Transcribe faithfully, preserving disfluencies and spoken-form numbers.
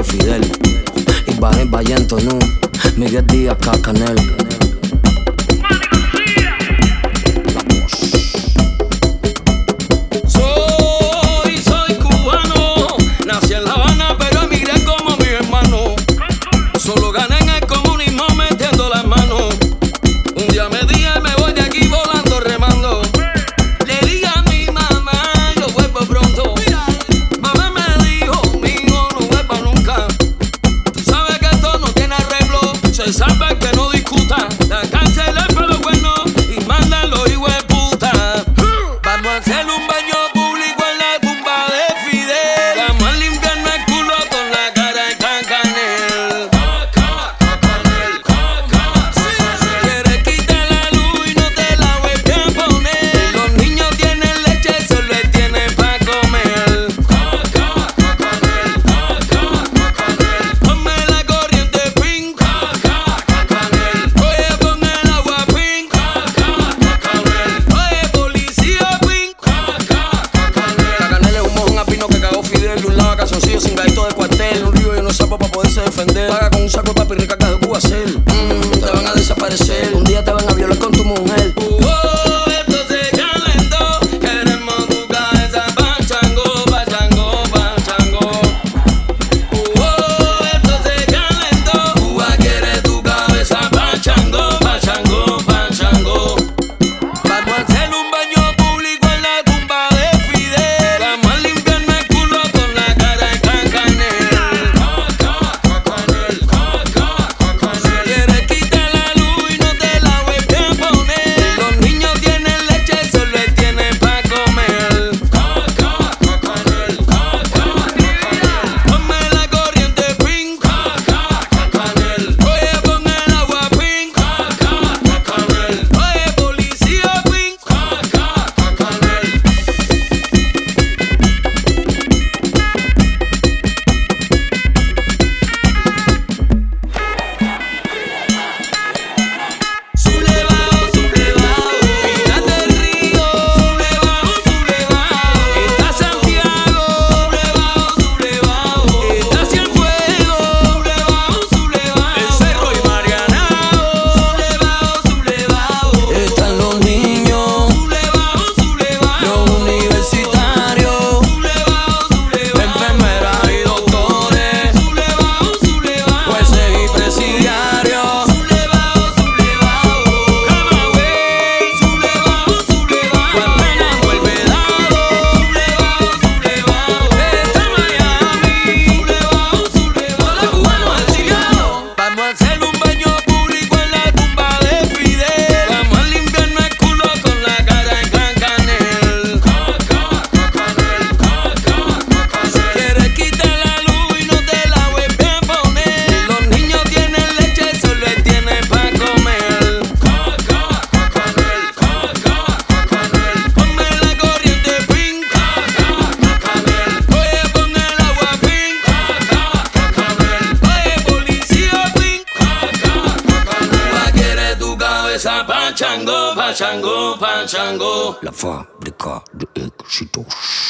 Fidel, Ibrahim Vallento, Nu, Miguel Díaz, Cacanel. Salva que no discuta, la cárcel es para los buenos y mandan los hijos de puta. Vamos a hacer un baño público en la tumba de Fidel. Vamos a limpiarnos el culo con la cara de Cacanel. Quieres quitar la luz y no te la vuelves a poner. Los niños tienen leche, se les tiene pa' comer. Ponme la corriente pink. Calzoncillo sin gaito de cuartel, un río y unos sapos para poderse defender. Paga con un saco de papi rica que de Cuba hacer. Mm, te van a desaparecer, un día te van a violar con tu mujer. Uh, oh, esto se calentó, queremos tu cabeza pa' chango, pa' chango, pa' chango. Uh, oh, esto se calentó, Cuba quiere tu cabeza pa' chango, pa' chango, pa' chango. Vamos a hacer un baño público en la tumba de Fidel. Vamos a limpiarnos el culo con la cara de Cacanel. Quieres quitar la luz y no te la vuelves a poner. Los niños tienen leche, se les tiene pa' comer. Ponme la corriente pink. Oye, pon el agua pink. Oye, policía pink. Sublevado, sublevado, mírate el río. Sublevado, sublevado, está Santiago. Sublevado, sublevado, está Cienfuegos. Sublevado, sublevado, el Cerro y Marianao. Sublevado, sublevado, están los niños. Sublevado, sublevado, los universitarios. Sublevado, sublevado, enfermeras y doctores. Sublevado, sublevado, jueces y presidiarios. Sublevado, sublevado, Camagüey. Sublevado, sublevado, Guatemala, El Vedado. Sublevado, sublevado, está Miami. Sublevado, sublevado, los cubanos exiliados. Vamos a hacer un baño público en la tumba de Fidel. Vamos a limpiarnos el culo con la cara de Cacanel. Quieres quitar la luz y no te la vuelves a poner. Los niños tienen leche, se les tiene pa' comer. Ponme la corriente pink. Oye, pon el agua pink. Oye, policía pink. Cuba quiere tu cabeza pa' chango, pa' chango, pa' chango. La fábrica de éxitos.